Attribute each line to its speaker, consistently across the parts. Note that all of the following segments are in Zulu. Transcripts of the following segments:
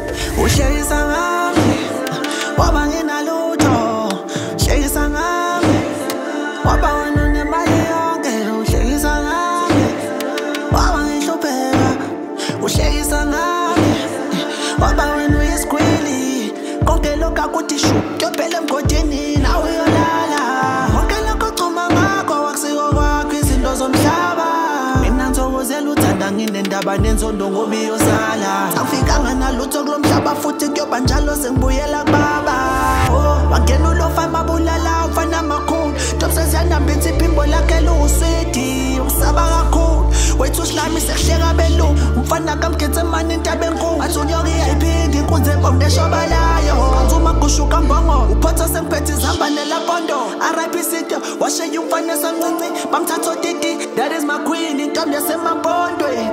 Speaker 1: Uhlekisa ngami waba nginalutho, uhlekisa ngami waba wena unemali yonke, uhlekisa ngami waba ngihlupheka, uhlekisa ngami waba wena uyisigwili, konke lokhu akuthi shu kuyophela emgodini nawe uyolala, konke lokhu ochuma ngakho wakusiko kwakho izinto zomhlaba. Mina ngithokozela uthanda nginendaba nenzondo ngoba iyosala, angifikanga nalutho kulo mhlaba futhi kuyoba njalo sengibuyela kubaba. Wangena ulofa mabulala ufana amakhulu, topsezyanambitha iphimbo lakhe luwuswidi, usaba kakhulu wethu usilami sekuhleka belungu, umfana kamkhethe mani intaba enkulu, athi unyoka iyayiphindi inkunzi embombe eshobalayo, kanzuma kushuka mbongo uphotho sengiphethe izihamba nelapondo, R.I.P. Sityo washiye umfana esamncinci bamthatha otiti, that is my queen intombi yasemapondweni.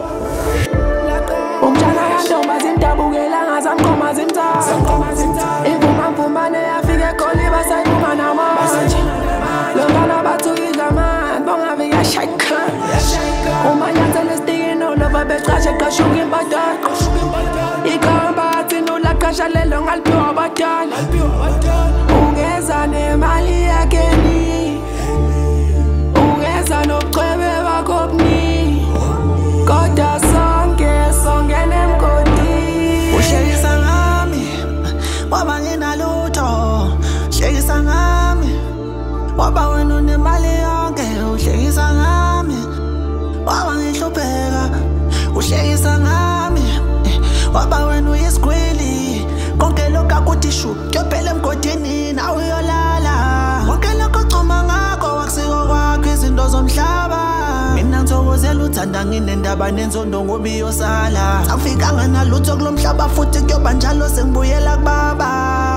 Speaker 2: Umtshana kantomba zimdabukela ngazamkhoma zimthatha, imvumamvumane yafike eGoli basayivuma namanje, lomfana bathukidla mani bongafika shayika, umanyathelo estikini nova becashe qashuka imbadala, ikhamba athi nolaqasha lelo ngaliphiwa abadala, ungeza nemali yakeni, ungeza nobucwebe bakho buningi, kodwa songene emgodini.
Speaker 1: Uhlekisa ngami waba nginalutho, uhlekisa ngami waba wena unemali yonke, uhlekisa ngami waba ngihlupheka, uhlekisa ngami waba wena uyisigwili, konke lokhu akuthi shu kuyophela emgodini nawe uyolala, konke lokhu ochuma ngakho wakusiko kwakho izinto zomhlaba. Mina ngithokozela uthanda nginendaba nenzondo ngoba iyosala, angifikanga nalutho kulo mhlaba futhi kuyoba njalo sengibuyela kubaba.